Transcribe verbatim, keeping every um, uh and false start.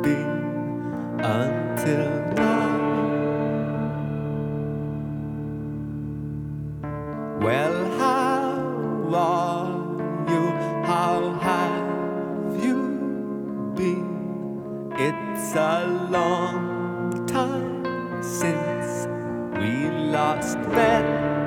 been until now? Well, how are you? How have you been? It's a long time since we last met.